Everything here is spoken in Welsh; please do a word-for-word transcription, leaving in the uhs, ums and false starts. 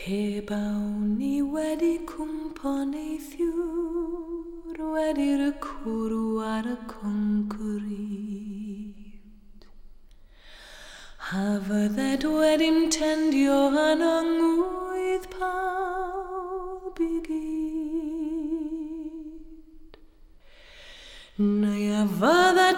Heb ni wedi cwmpo neithiwr, wedi'r cwrw ar y concrete. A fydded wedyn tendio yn yngwydd pawb i gyd. Neu a fydded